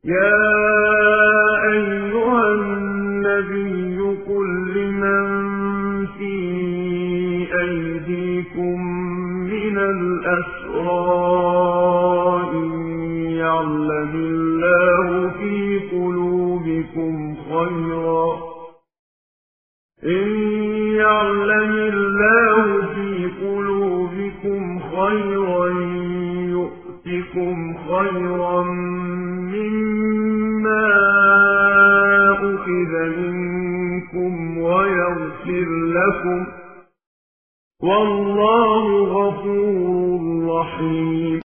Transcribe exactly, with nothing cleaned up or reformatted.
يا أيها النبي قل لمن في أيديكم من الأسرى إن يعلم الله في قلوبكم خيرا إن يعلم الله في قلوبكم خيرا يؤتكم خيرا مما أخذ منكم ويغفر لكم والله غفور رحيم.